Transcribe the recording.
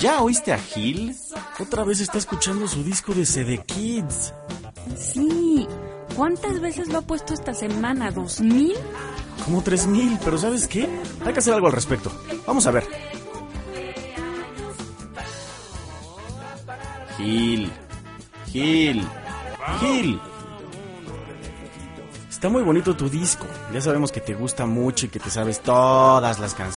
¿Ya oíste a Gil? Otra vez está escuchando su disco de CD Kids. Sí. ¿Cuántas veces lo ha puesto esta semana? ¿2000? Como 3000, pero ¿sabes qué? Hay que hacer algo al respecto. Vamos a ver. Gil. Está muy bonito tu disco. Ya sabemos que te gusta mucho y que te sabes todas las canciones.